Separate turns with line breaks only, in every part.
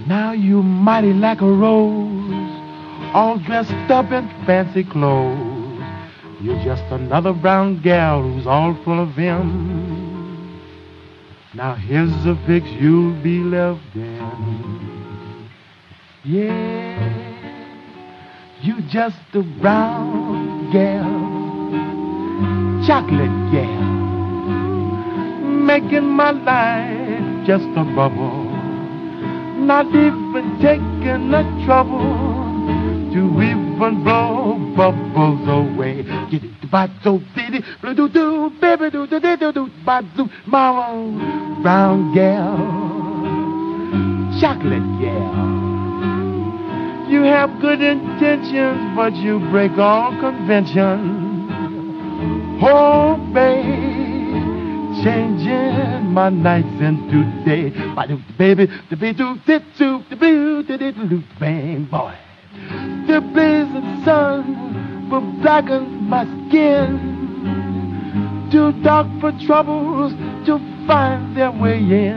Now you mighty like a rose, all dressed up in fancy clothes. You're just another brown gal who's all full of vim. Now here's the fix you'll be left in. Yeah, you just a brown gal, chocolate gal, making my life just a bubble. Not even taking the trouble to even blow bubbles away. Get it, bazo, diddy, do do, baby, do do do do, bazo, mama, brown gal, chocolate gal. You have good intentions, but you break all conventions. Oh, babe, changing my nights into day. Baby, the beat do dit do the blue do bang boy. The blazing sun will blacken my skin. Too dark for troubles to find their way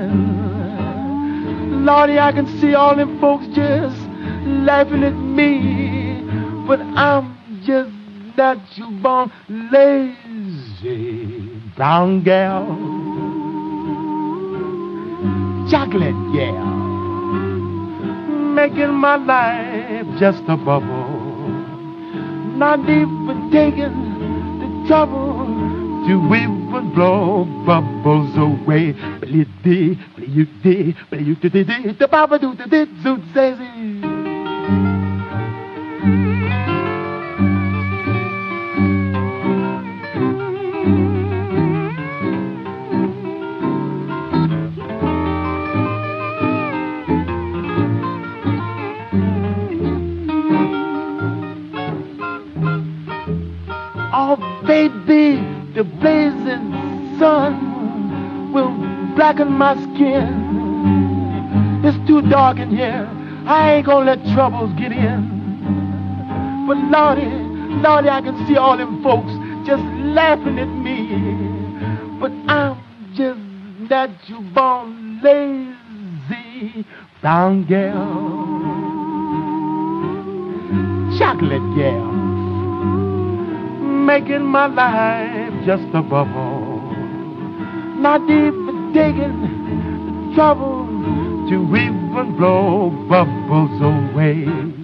in. Lordy, I can see all them folks just laughing at me, but I'm just natural born lazy. Brown gal, chocolate gal, making my life just a bubble. Not even taking the trouble to even blow bubbles away. Play you did, the papa do the did, zoot says. Oh, baby, the blazing sun will blacken my skin. It's too dark in here. I ain't gonna let troubles get in. But Lordy, Lordy, I can see all them folks just laughing at me. But I'm just natural born lazy. Brown gal, chocolate gal, making my life just a bubble. Not even taking the trouble to even blow bubbles away.